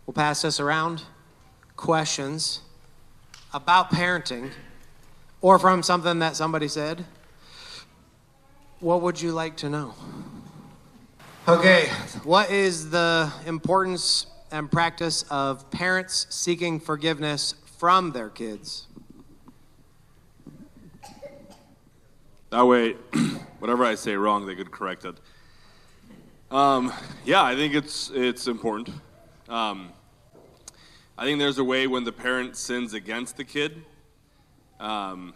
We'll pass this around. Questions about parenting or from something that somebody said. What would you like to know? Okay, what is the importance and practice of parents seeking forgiveness from their kids? That way, whatever I say wrong, they could correct it. Yeah, I think it's important. I think there's a way when the parent sins against the kid, and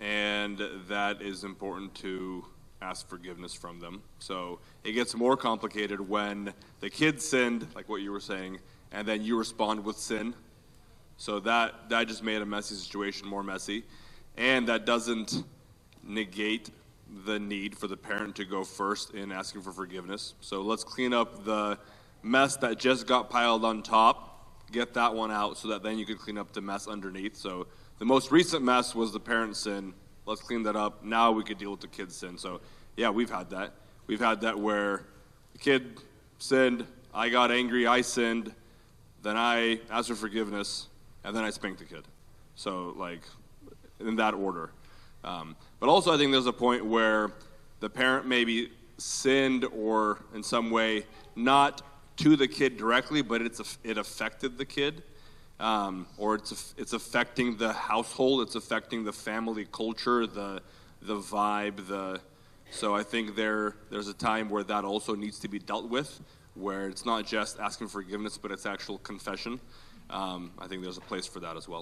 that is important to ask forgiveness from them. So it gets more complicated when the kid sinned, like what you were saying, and then you respond with sin. So that just made a messy situation more messy, and that doesn't negate the need for the parent to go first in asking for forgiveness. So let's clean up the mess that just got piled on top, get that one out so that then you could clean up the mess underneath. So the most recent mess was the parent's sin. Let's clean that up. Now we could deal with the kid's sin. So yeah, we've had that. We've had that where the kid sinned, I got angry, I sinned, then I asked for forgiveness, and then I spanked the kid. So like in that order. But also I think there's a point where the parent maybe sinned or in some way not to the kid directly, but it affected the kid, or it's affecting the household, it's affecting the family culture, the vibe, so I think there's a time where that also needs to be dealt with, where it's not just asking forgiveness, but it's actual confession. I think there's a place for that as well.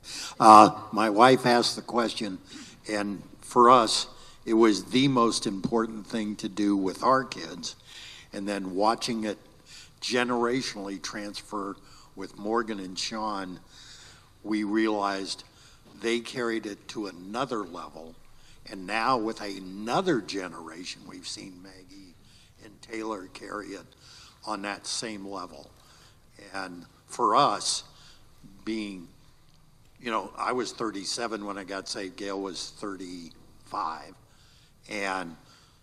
My wife asked the question, and for us, it was the most important thing to do with our kids, and then watching it generationally transfer with Morgan and Sean, we realized they carried it to another level, and now with another generation, we've seen Maggie and Taylor carry it on that same level. And for us, being, I was 37 when I got saved. Gail was 35. And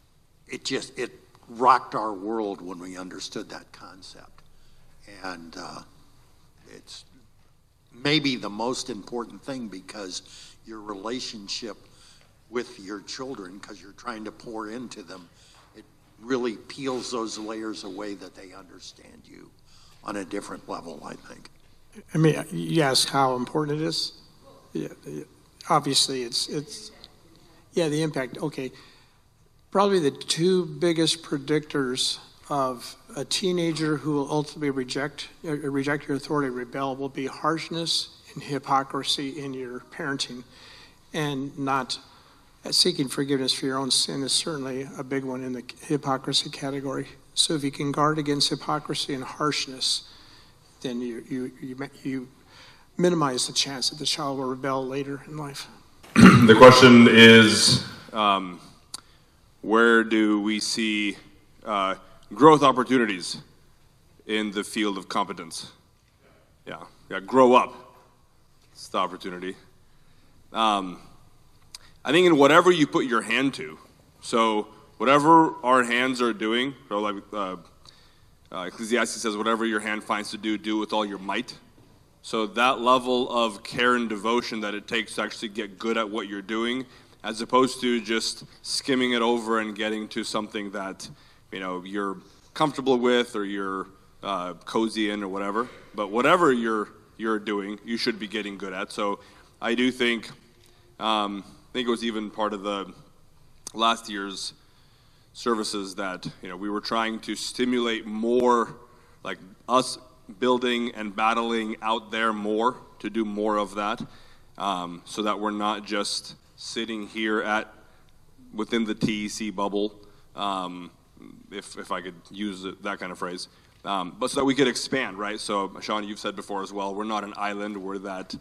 it rocked our world when we understood that concept. And it's maybe the most important thing, because your relationship with your children, because you're trying to pour into them, it really peels those layers away that they understand you on a different level, I think. I mean, you ask how important it is. Yeah, obviously, it's the impact. Okay, probably the two biggest predictors of a teenager who will ultimately reject your authority, rebel, will be harshness and hypocrisy in your parenting, and not seeking forgiveness for your own sin is certainly a big one in the hypocrisy category. So if you can guard against hypocrisy and harshness, then you minimize the chance that the child will rebel later in life. The question is, where do we see growth opportunities in the field of competence? Yeah, grow up. It's the opportunity. I think in whatever you put your hand to, so whatever our hands are doing, so like Ecclesiastes says, whatever your hand finds to do, do with all your might. So that level of care and devotion that it takes to actually get good at what you're doing, as opposed to just skimming it over and getting to something that you're comfortable with or you're cozy in or whatever. But whatever you're doing, you should be getting good at. So I do think it was even part of the last year's services that we were trying to stimulate more, like us building and battling out there more, to do more of that, so that we're not just sitting here within the TEC bubble, if I could use that kind of phrase, but so that we could expand, right? So Sean, you've said before as well, we're not an island, we're that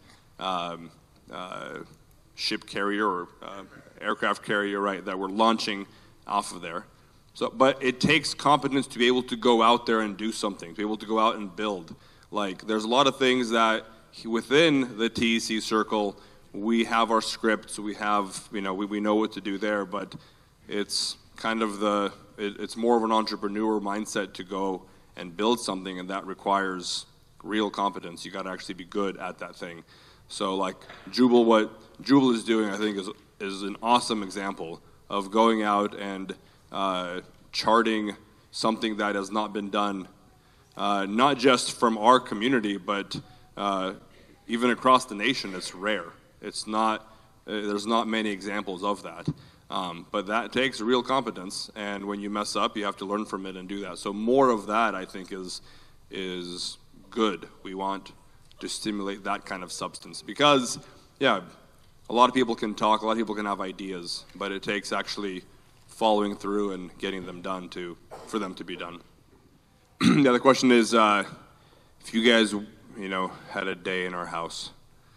ship carrier or aircraft carrier, right, that we're launching off of there. So, but it takes competence to be able to go out there and do something, to be able to go out and build. Like, there's a lot of things that within the TEC circle, we have our scripts, we have, we know what to do there, but it's kind of it's more of an entrepreneur mindset to go and build something, and that requires real competence. You got to actually be good at that thing. So like Jubal, what Jubal is doing, I think, is an awesome example of going out and charting something that has not been done, not just from our community, but even across the nation. It's rare. It's not. There's not many examples of that. But that takes real competence, and when you mess up, you have to learn from it and do that. So more of that, I think, is good. We want to stimulate that kind of substance because, yeah, a lot of people can talk, a lot of people can have ideas, but it takes actually following through and getting them done for them to be done. The other question is, if you guys, had a day in our house,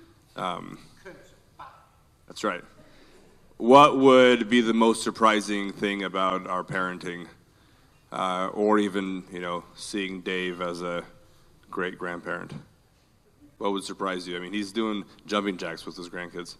that's right. What would be the most surprising thing about our parenting, or even, seeing Dave as a great grandparent? What would surprise you? I mean, he's doing jumping jacks with his grandkids.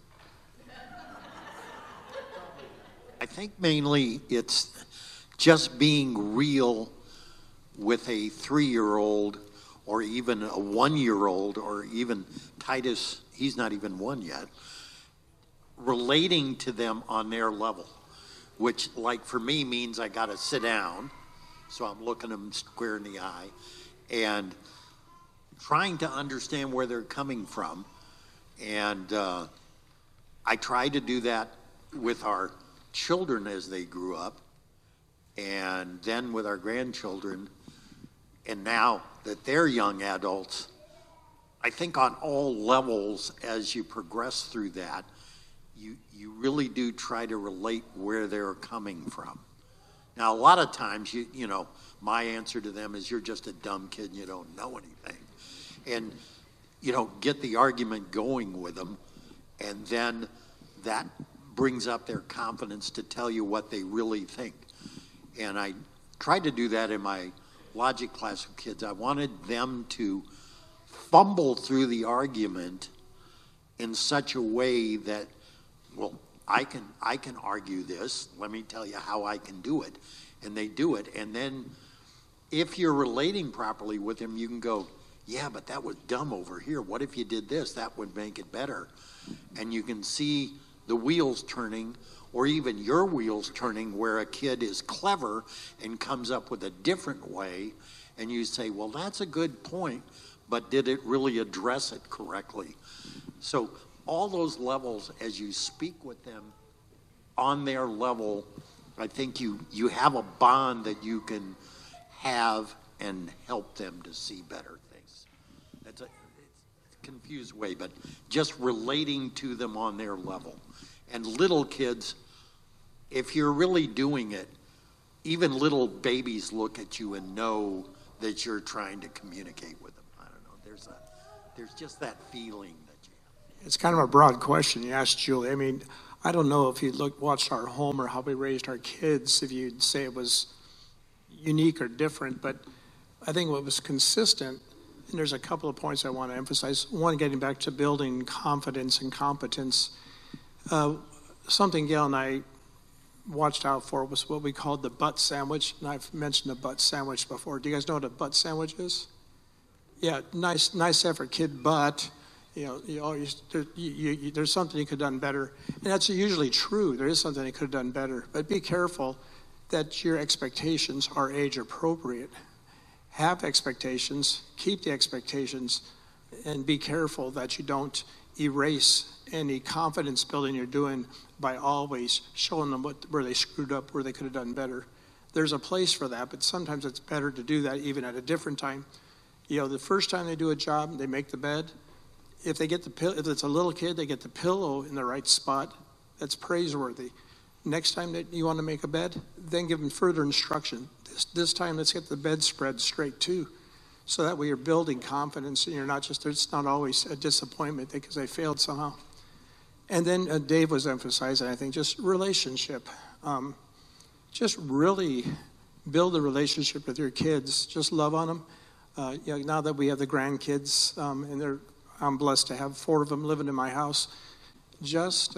I think mainly it's just being real with a 3-year-old or even a 1-year-old or even Titus, he's not even 1 yet, relating to them on their level, which like for me means I got to sit down, so I'm looking them square in the eye and trying to understand where they're coming from. And I tried to do that with our children as they grew up, and then with our grandchildren, and now that they're young adults, I think on all levels as you progress through that, you really do try to relate where they're coming from. Now, a lot of times, my answer to them is, you're just a dumb kid and you don't know anything. And, get the argument going with them, and then that brings up their confidence to tell you what they really think. And I tried to do that in my logic class with kids. I wanted them to fumble through the argument in such a way that, well, I can argue this. Let me tell you how I can do it. And they do it. And then if you're relating properly with them, you can go, yeah, but that was dumb over here. What if you did this? That would make it better. And you can see the wheels turning, or even your wheels turning, where a kid is clever and comes up with a different way. And you say, well, that's a good point, but did it really address it correctly? So all those levels, as you speak with them on their level, I think you have a bond that you can have and help them to see better things. It's a confused way, but just relating to them on their level. And little kids, if you're really doing it, even little babies look at you and know that you're trying to communicate with them. I don't know. There's just that feeling that you have. It's kind of a broad question you asked, Julie. I mean, I don't know if you watched our home or how we raised our kids, if you'd say it was unique or different, but I think what was consistent, and there's a couple of points I want to emphasize. One, getting back to building confidence and competence. Something Gail and I watched out for was what we called the butt sandwich, and I've mentioned the butt sandwich before. Do you guys know what a butt sandwich is? Yeah, nice effort, kid, but there's something you could have done better. And that's usually true. There is something you could have done better. But be careful that your expectations are age appropriate. Have expectations, keep the expectations, and be careful that you don't erase any confidence building you're doing by always showing them where they screwed up, where they could have done better. There's a place for that, but sometimes it's better to do that even at a different time. The first time they do a job, they make the bed. If if it's a little kid, they get the pillow in the right spot. That's praiseworthy. Next time that you want to make a bed, then give them further instruction. This time, let's get the bed spread straight too. So that way you're building confidence and you're not just, it's not always a disappointment because they failed somehow. And then Dave was emphasizing, I think, just relationship. Just really build a relationship with your kids. Just love on them. Now that we have the grandkids, and I'm blessed to have 4 of them living in my house, just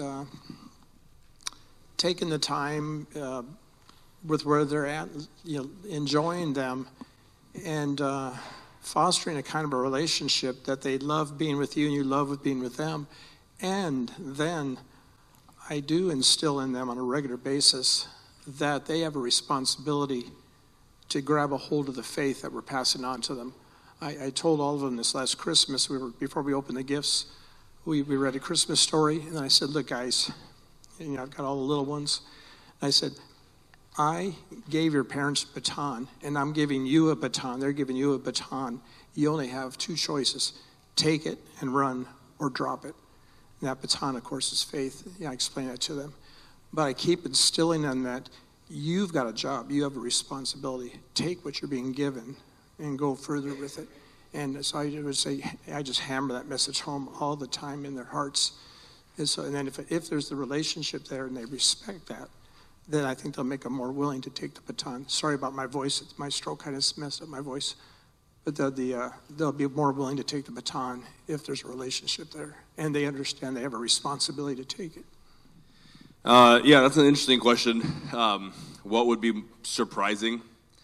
taking the time with where they're at, enjoying them, and fostering a kind of a relationship that they love being with you and you love being with them. And then I do instill in them on a regular basis that they have a responsibility to grab a hold of the faith that we're passing on to them. I told all of them this last Christmas, before we opened the gifts, we read a Christmas story, and then I said, look, guys, I've got all the little ones. And I said, I gave your parents a baton, and I'm giving you a baton. They're giving you a baton. You only have two choices. Take it and run, or drop it. And that baton, of course, is faith. I explain that to them. But I keep instilling on that, you've got a job. You have a responsibility. Take what you're being given and go further with it. And so I would say, I just hammer that message home all the time in their hearts. And then if there's the relationship there and they respect that, then I think they'll make them more willing to take the baton. Sorry about my voice. My stroke kind of messed up my voice. But they'll be more willing to take the baton if there's a relationship there. And they understand they have a responsibility to take it. Yeah, that's an interesting question. What would be surprising?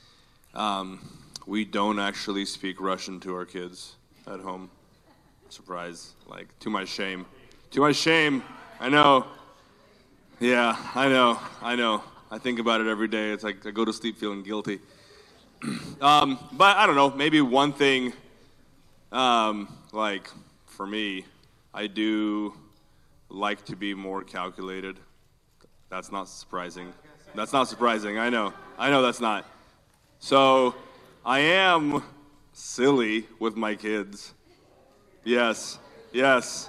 We don't actually speak Russian to our kids at home. Surprise. Like, to my shame. To my shame. I know. Yeah, I know. I think about it every day. It's like I go to sleep feeling guilty. But I don't know, maybe one thing, like for me, I do like to be more calculated. That's not surprising. I know that's not. So I am silly with my kids. Yes. That's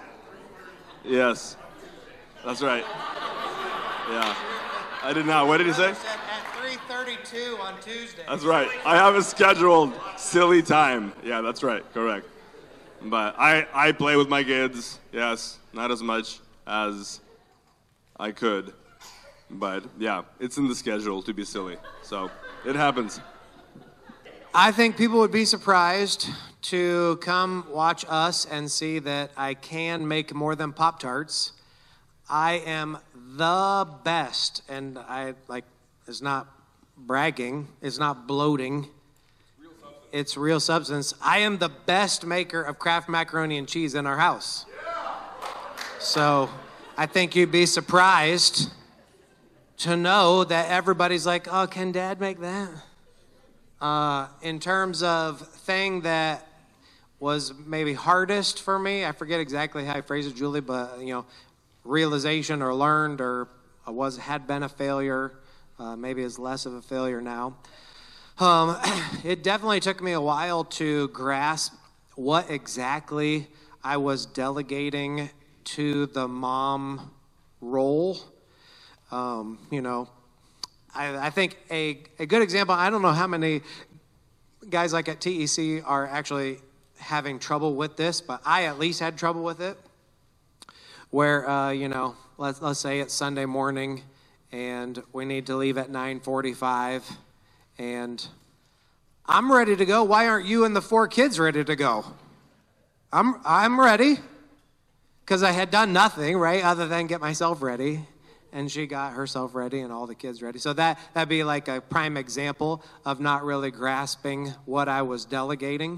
right. Yeah. I did not. What did he say? At 3:32 on Tuesday. That's right. I have a scheduled silly time. Yeah, that's right. Correct. But I play with my kids. Yes, not as much as I could. But yeah, it's in the schedule to be silly. So it happens. I think people would be surprised to come watch us and see that I can make more than Pop-Tarts. I am the best, and it's not bragging, it's not bloating, it's real substance. I am the best maker of Kraft macaroni and cheese in our house. So I think you'd be surprised to know that everybody's like, oh, can Dad make that? In terms of thing that was maybe hardest for me, I forget exactly how I phrased it, Julie, but realization or learned or had been a failure, maybe is less of a failure now. It definitely took me a while to grasp what exactly I was delegating to the mom role. I think a good example, I don't know how many guys like at TEC are actually having trouble with this, but I at least had trouble with it. Where, let's say it's Sunday morning and we need to leave at 9:45 and I'm ready to go. Why aren't you and the 4 kids ready to go? I'm ready because I had done nothing, right, other than get myself ready. And she got herself ready and all the kids ready. So that'd be like a prime example of not really grasping what I was delegating.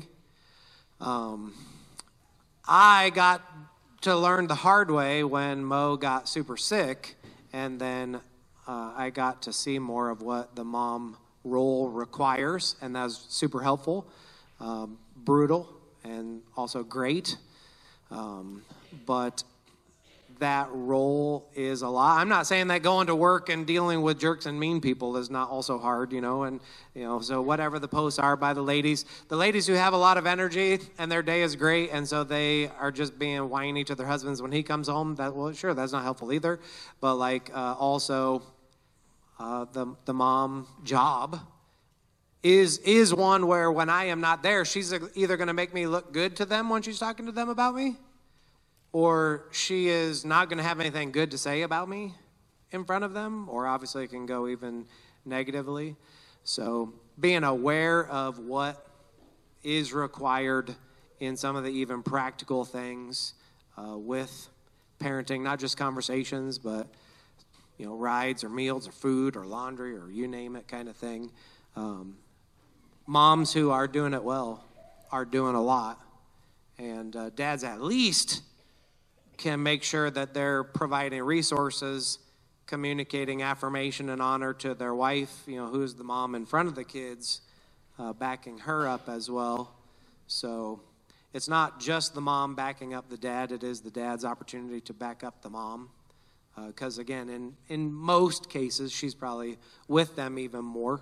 I got to learn the hard way when Mo got super sick, and then I got to see more of what the mom role requires, and that was super helpful, brutal, and also great. But that role is a lot. I'm not saying that going to work and dealing with jerks and mean people is not also hard, so whatever the posts are by the ladies who have a lot of energy and their day is great, and so they are just being whiny to their husbands when he comes home, that's not helpful either. But also the mom job is one where when I am not there, she's either going to make me look good to them when she's talking to them about me, or she is not going to have anything good to say about me in front of them, or obviously it can go even negatively. So being aware of what is required in some of the even practical things with parenting, not just conversations, but rides or meals or food or laundry or you name it kind of thing. Moms who are doing it well are doing a lot, and dads at least can make sure that they're providing resources, communicating affirmation and honor to their wife, who's the mom in front of the kids, backing her up as well. So it's not just the mom backing up the dad, it is the dad's opportunity to back up the mom. Because, again, in most cases, she's probably with them even more.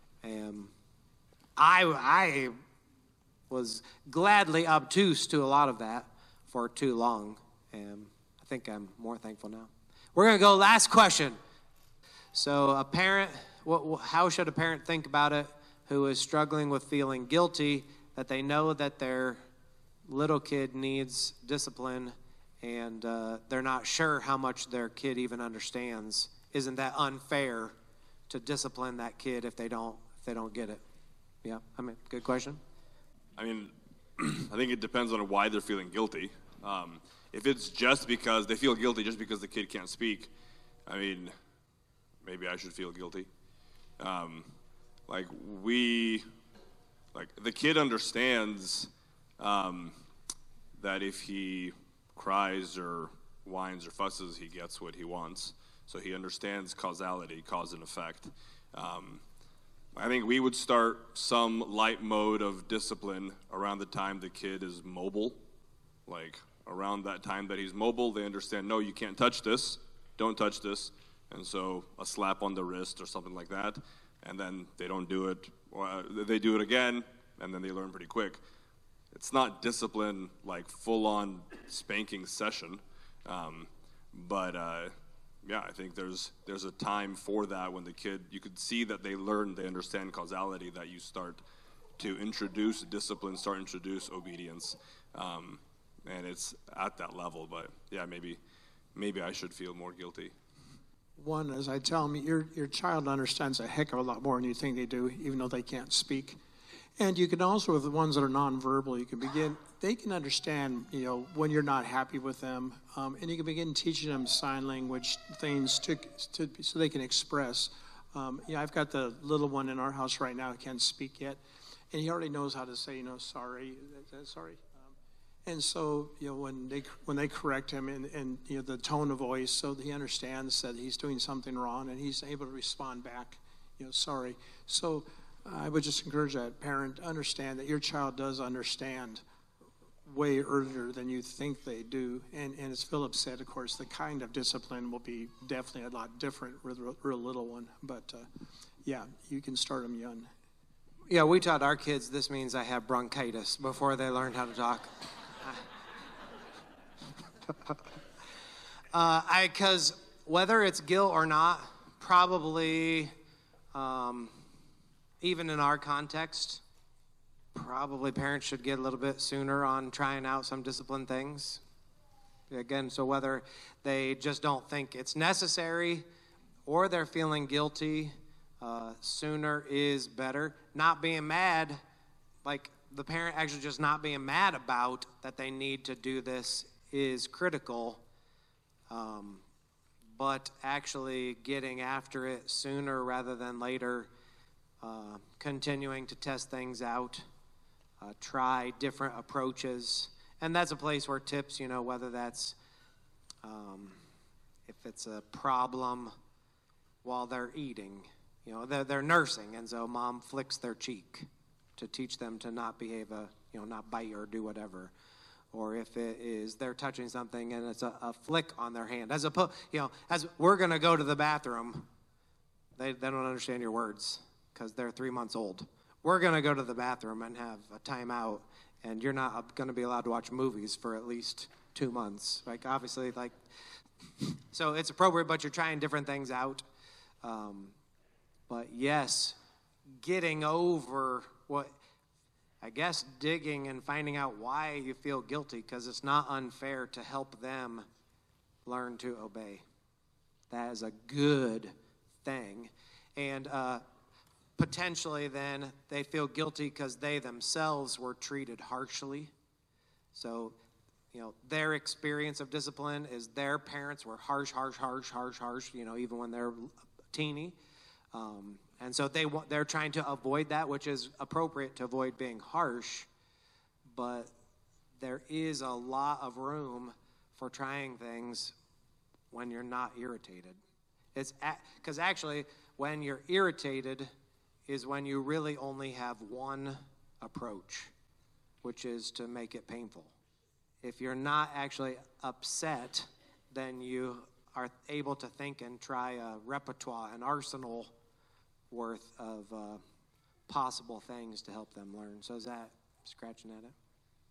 I was gladly obtuse to a lot of that for too long. And I think I'm more thankful now. We're going to go last question. So a parent, how should a parent think about it who is struggling with feeling guilty that they know that their little kid needs discipline and they're not sure how much their kid even understands? Isn't that unfair to discipline that kid if they don't get it? Yeah, good question. I think it depends on why they're feeling guilty. If it's just because they feel guilty just because the kid can't speak, maybe I should feel guilty. The kid understands that if he cries or whines or fusses, he gets what he wants. So he understands causality, cause and effect. I think we would start some light mode of discipline around the time the kid is mobile. Around that time that he's mobile, they understand, no, you can't touch this, don't touch this. And so a slap on the wrist or something like that, and then they don't do it, or they do it again, and then they learn pretty quick. It's not discipline like full-on spanking session, but I think there's a time for that when the kid, you could see that they understand causality, that you start to introduce discipline, start to introduce obedience, and it's at that level. But yeah, maybe I should feel more guilty. One, as I tell them, your child understands a heck of a lot more than you think they do, even though they can't speak. And you can also, with the ones that are nonverbal, they can understand, when you're not happy with them. And you can begin teaching them sign language things so they can express. I've got the little one in our house right now who can't speak yet. And he already knows how to say, sorry. And so, when they correct him and the tone of voice, so that he understands that he's doing something wrong and he's able to respond back, sorry. So I would just encourage that parent to understand that your child does understand way earlier than you think they do. And as Philip said, of course, the kind of discipline will be definitely a lot different with a real little one. But you can start them young. Yeah, we taught our kids this means I have bronchitis before they learned how to talk. Because whether it's guilt or not, probably, even in our context, probably parents should get a little bit sooner on trying out some discipline things. Again, so whether they just don't think it's necessary or they're feeling guilty, sooner is better. Not being mad, the parent actually just not being mad about that they need to do this is critical, but actually getting after it sooner rather than later, continuing to test things out, try different approaches. And that's a place where tips, whether that's if it's a problem while they're eating, they're nursing, and so mom flicks their cheek to teach them to not behave, not bite or do whatever. Or if it is they're touching something and it's a flick on their hand. As we're going to go to the bathroom, they don't understand your words because they're 3 months old. We're going to go to the bathroom and have a timeout, and you're not going to be allowed to watch movies for at least 2 months. Obviously, so it's appropriate, but you're trying different things out. But yes, getting over digging and finding out why you feel guilty, because it's not unfair to help them learn to obey. That is a good thing. And potentially then they feel guilty because they themselves were treated harshly. So, their experience of discipline is their parents were harsh, even when they're teeny. And so they're trying to avoid that, which is appropriate to avoid being harsh. but there is a lot of room for trying things when you're not irritated. It's because actually, when you're irritated is when you really only have one approach, which is to make it painful. If you're not actually upset, then you are able to think and try a repertoire, an arsenal worth of possible things to help them learn. So is that scratching at it?